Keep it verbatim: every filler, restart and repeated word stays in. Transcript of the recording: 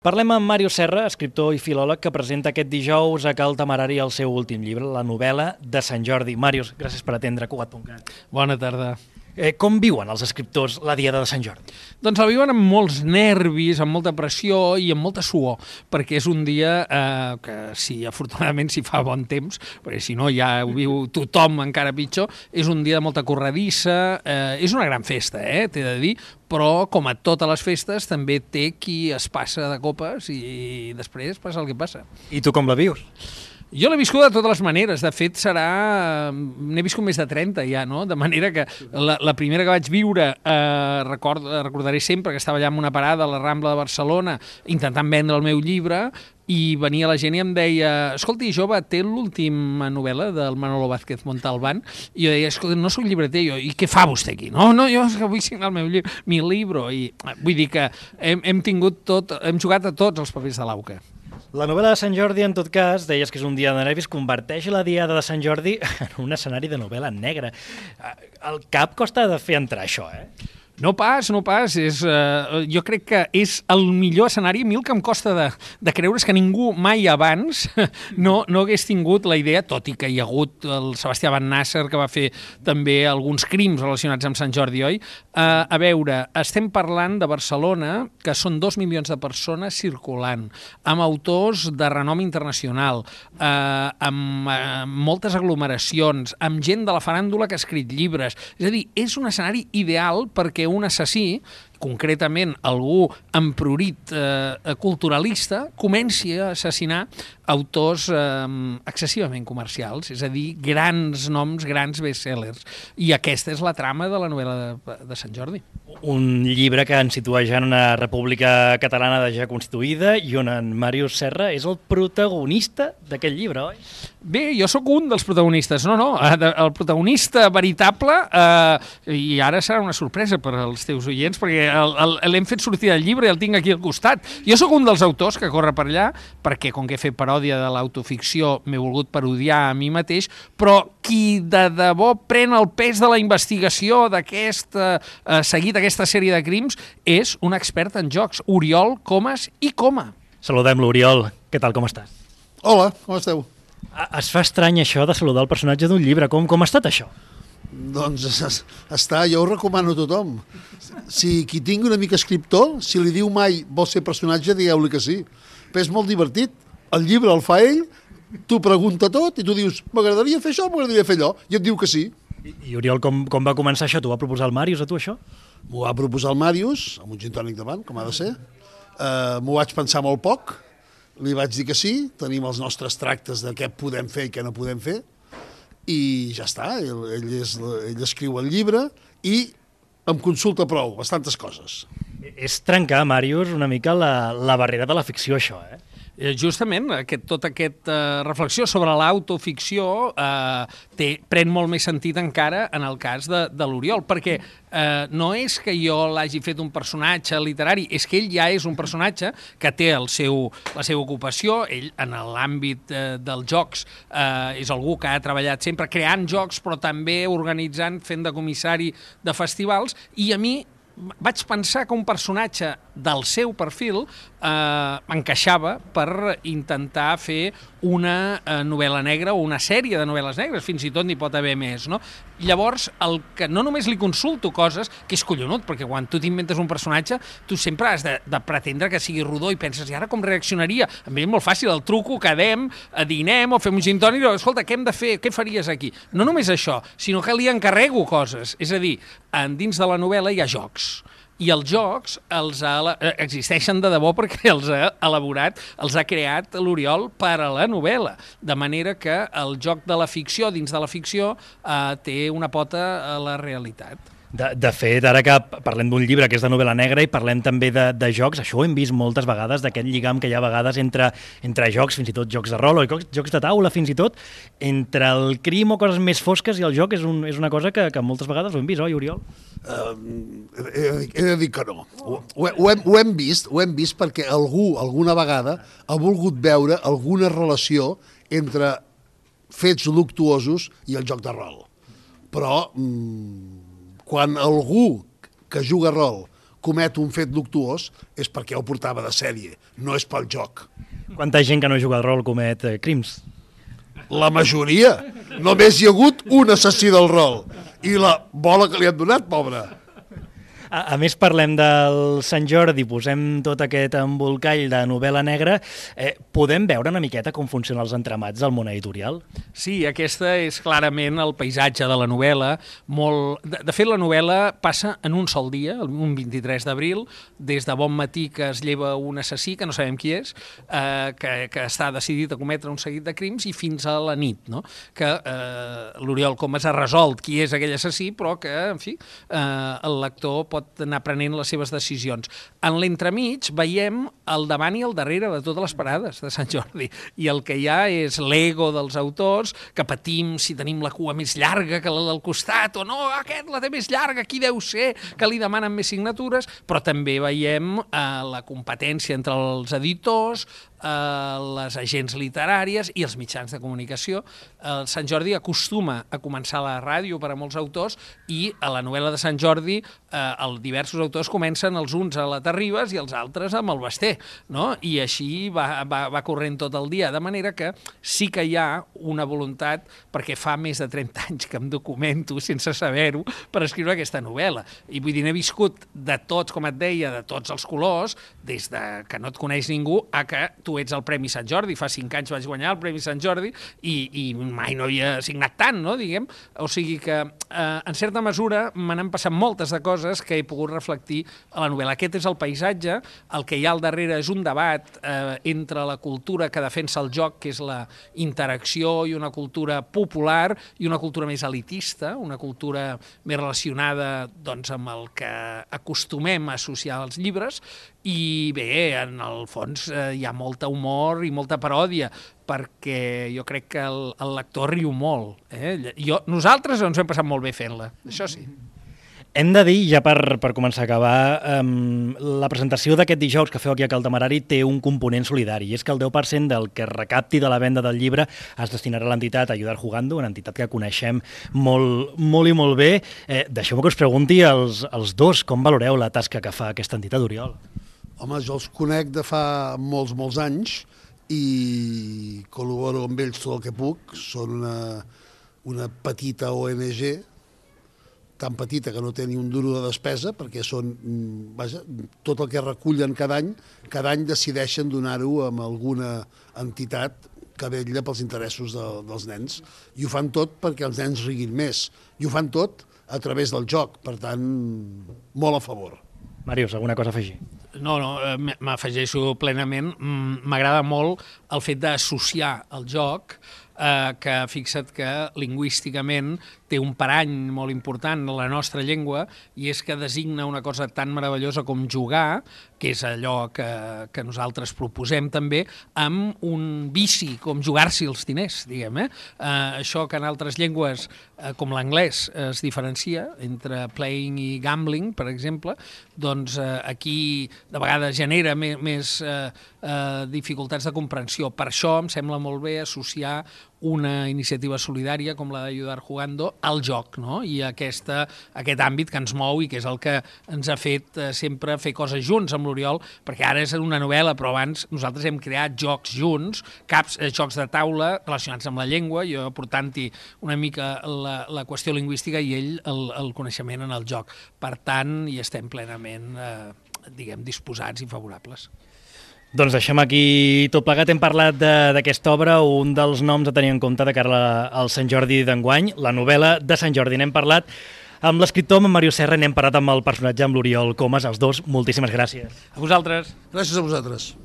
Parlem amb Màrius Serra, escriptor i filòleg, que presenta aquest dijous a Cal Temerari el seu últim llibre, la novel·la de Sant Jordi. Màrius, gràcies per atendre Cugat punt cat. Bona tarda. Eh, com viuen els escriptors la diada de Sant Jordi? Doncs la viuen amb molts nervis, amb molta pressió i amb molta suor, perquè és un dia eh, que, si afortunadament s'hi fa bon temps, perquè si no ja ho viu tothom encara pitjor, és un dia de molta corredissa, eh, és una gran festa, eh, t'he de dir, però com a totes les festes també té qui es passa de copes i després passa el que passa. I tu com la vius? Jo l'he viscut de totes les maneres, de fet serà... n'he viscut més de trenta ja, no? De manera que la, la primera que vaig viure, eh, record, recordaré sempre que estava allà en una parada a la Rambla de Barcelona intentant vendre el meu llibre i venia la gent i em deia: escolti, jove, té l'última novel·la del Manolo Vázquez Montalbán? I jo deia: escolta, no soc llibreter, jo, i què fa vostè aquí? No, no, jo és que vull signar el meu llibre, mi libro, i vull dir que hem, hem tingut tot, hem jugat a tots els papers de l'auca. La novel·la de Sant Jordi, en tot cas, deies que és un dia de nervis, converteix la diada de Sant Jordi en un escenari de novel·la negra. El cap costa de fer entrar això, eh? No pas, no pas. És, uh, jo crec que és el millor escenari. A mi el que em costa de, de creure és que ningú mai abans no, no hagués tingut la idea, tot i que hi ha hagut el Sebastià Van Nasser, que va fer també alguns crims relacionats amb Sant Jordi, oi? Uh, a veure, estem parlant de Barcelona, que són dos milions de persones circulant, amb autors de renom internacional, uh, amb uh, moltes aglomeracions, amb gent de la faràndula que ha escrit llibres. És a dir, és un escenari ideal perquè un assassí, concretament algú amb prurit eh, culturalista, comenci a assassinar autors eh, excessivament comercials, és a dir, grans noms, grans bestsellers. I aquesta és la trama de la novel·la de, de Sant Jordi. Un llibre que ens situa ja en una república catalana ja constituïda i on en Màrius Serra és el protagonista d'aquest llibre, oi? Bé, jo sóc un dels protagonistes. No, no, el protagonista veritable, eh, i ara serà una sorpresa per als teus oients, perquè l'hem fet sortir del llibre i el tinc aquí al costat. Jo sóc un dels autors que corre per allà, perquè com que he fet paròdia de l'autoficció m'he volgut parodiar a mi mateix, però qui de debò pren el pes de la investigació d'aquest eh, seguit aquesta sèrie de crims és un expert en jocs, Oriol Comas i Coma. Saludem l'Oriol. Què tal, com estàs? Hola, com esteu? Es fa estrany això de saludar el personatge d'un llibre. Com, com ha estat això? Doncs està, jo ho recomano a tothom. Si qui tingui una mica escriptor, si li diu mai vol ser personatge, digueu-li que sí. Però és molt divertit. El llibre el fa ell, tu pregunta tot i tu dius: m'agradaria fer això o m'agradaria fer allò? I et diu que sí. I, i Oriol, com, com va començar això? T'ho va proposar el Màrius, a tu, això? M'ho va proposar el Màrius, amb un gin tònic davant, com ha de ser. Uh, M'ho vaig pensar molt poc. Li vaig dir que sí, tenim els nostres tractes de què podem fer i què no podem fer, i ja està, ell, ell, és, ell escriu el llibre i em consulta prou, bastantes coses. És trencar, Màrius, una mica la, la barrera de la ficció, això, eh? Justament, aquest, tota aquesta uh, reflexió sobre l'autoficció uh, té, pren molt més sentit encara en el cas de, de l'Oriol, perquè uh, no és que jo l'hagi fet un personatge literari, és que ell ja és un personatge que té el seu, la seva ocupació, ell en l'àmbit uh, dels jocs uh, és algú que ha treballat sempre creant jocs, però també organitzant, fent de comissari de festivals, i a mi vaig pensar que un personatge del seu perfil eh, encaixava per intentar fer una eh, novel·la negra o una sèrie de novel·les negres, fins i tot n'hi pot haver més, no? Llavors, el que no només li consulto coses, que és collonut, perquè quan tu t'inventes un personatge, tu sempre has de, de pretendre que sigui rodó i penses: i ara com reaccionaria? A mi és molt fàcil, el truco, quedem, dinem o fem un gin tònic, escolta, què hem de fer? Què faries aquí? No només això, sinó que li encarrego coses. És a dir, dins de la novel·la hi ha jocs. I els jocs els ha, existeixen de debò perquè els ha elaborat, els ha creat l'Oriol per a la novel·la. De manera que el joc de la ficció, dins de la ficció, eh, té una pota a la realitat. De, de fet, ara que parlem d'un llibre que és de novel·la negra i parlem també de, de jocs, això ho hem vist moltes vegades, d'aquest lligam que hi ha a vegades entre, entre jocs, fins i tot jocs de rol o jocs de taula, fins i tot, entre el crim o coses més fosques i el joc és, un, és una cosa que, que moltes vegades ho hem vist, oi, Oriol? Uh, he, he de dir que no. Ho, ho, hem, ho hem vist, ho hem vist perquè algú, alguna vegada, ha volgut veure alguna relació entre fets luctuosos i el joc de rol. Però... Mm, quan algú que juga a rol comet un fet luctuós és perquè ho portava de sèrie, no és pel joc. Quanta gent que no juga al rol comet eh, crims? La majoria. Només hi ha hagut un assassí del rol. I la bola que li han donat, pobre. A, a més, parlem del Sant Jordi, posem tot aquest embolcall de novel·la negra. Eh, podem veure una miqueta com funcionen els entramats del món editorial? Sí, aquesta és clarament el paisatge de la novel·la. Molt... De, de fet, la novel·la passa en un sol dia, un vint-i-tres d'abril, des de bon matí que es lleva un assassí, que no sabem qui és, eh, que, que està decidit a cometre un seguit de crims, i fins a la nit, no? Que eh, l'Oriol Comas ha resolt qui és aquell assassí, però que, en fi, eh, el lector pot anar prenent les seves decisions. En l'entremig veiem el davant i el darrere de totes les parades de Sant Jordi, i el que hi ha és l'ego dels autors, que patim si tenim la cua més llarga que la del costat, o no, aquest la té més llarga, qui deu ser, que li demanen més signatures, però també veiem eh, la competència entre els editors, eh, les agents literàries i els mitjans de comunicació. El Sant Jordi acostuma a començar a la ràdio per a molts autors, i a la novel·la de Sant Jordi eh, els diversos autors comencen els uns a la Terribas i els altres amb el Basté, no? I així va, va, va corrent tot el dia, de manera que sí que hi ha una voluntat, perquè fa més de trenta anys que em documento sense saber-ho per escriure aquesta novel·la, i vull dir, n'he viscut de tots, com et deia, de tots els colors, des de que no et coneix ningú a que tu ets el Premi Sant Jordi. Fa cinc anys vaig guanyar el Premi Sant Jordi i, i mai no havia signat tant, no, diguem? O sigui que, eh, en certa mesura, me n'han passat moltes de coses que he pogut reflectir a la novel·la. Aquest és el paisatge, el que hi ha al darrere és un debat eh, entre la cultura que defensa el joc, que és la interacció, i una cultura popular i una cultura més elitista, una cultura més relacionada, doncs, amb el que acostumem a associar als llibres. I bé, en el fons eh, hi ha molta humor i molta paròdia, perquè jo crec que el, el lector riu molt. Eh? Jo, nosaltres ens ho hem passat molt bé fent-la, això sí. Hem de dir, ja per, per començar a acabar, um, la presentació d'aquest dijous que feu aquí a Cal Temerari té un component solidari, i és que el deu per cent del que recapti de la venda del llibre es destinarà a l'entitat Ayudar Jugando, una entitat que coneixem molt, molt i molt bé. Eh, Deixeu-me que us pregunti als, als dos com valoreu la tasca que fa aquesta entitat, Oriol. Home, jo els conec de fa molts, molts anys i col·laboro amb ells tot el que puc. Són una, una petita O N G, tan petita que no té ni un duro de despesa, perquè són, vaja, tot el que recullen cada any, cada any decideixen donar-ho a alguna entitat que vetlla pels interessos de, dels nens. I ho fan tot perquè els nens riguin més. I ho fan tot a través del joc, per tant, molt a favor. Màrius, alguna cosa a afegir? No, no, m'afegeixo plenament. M'agrada molt el fet d'associar el joc, eh, que fixa't que lingüísticament té un parany molt important en la nostra llengua, i és que designa una cosa tan meravellosa com jugar, que és allò que, que nosaltres proposem també, amb un vici com jugar-s'hi els diners, diguem. Eh? Eh, això que en altres llengües, eh, com l'anglès, es diferencia entre playing i gambling, per exemple, doncs eh, aquí de vegades genera més, més eh, eh, dificultats de comprensió. Per això em sembla molt bé associar una iniciativa solidària com la d'Ayudar Jugando al joc, no? I aquesta, aquest àmbit que ens mou i que és el que ens ha fet eh, sempre fer coses junts amb l'Oriol, perquè ara és una novel·la, però abans nosaltres hem creat jocs junts, caps, eh, jocs de taula relacionats amb la llengua, jo aportant-hi una mica la, la qüestió lingüística i ell el, el coneixement en el joc. Per tant, hi estem plenament, eh, diguem, disposats i favorables. Doncs deixem aquí tot plegat. Hem parlat d'aquesta obra, un dels noms a tenir en compte de cara al Sant Jordi d'enguany, la novel·la de Sant Jordi. N'hem parlat amb l'escriptor, amb Màrius Serra, n'hem parlat amb el personatge, amb l'Oriol Comas. Els dos, moltíssimes gràcies. A vosaltres. Gràcies a vosaltres.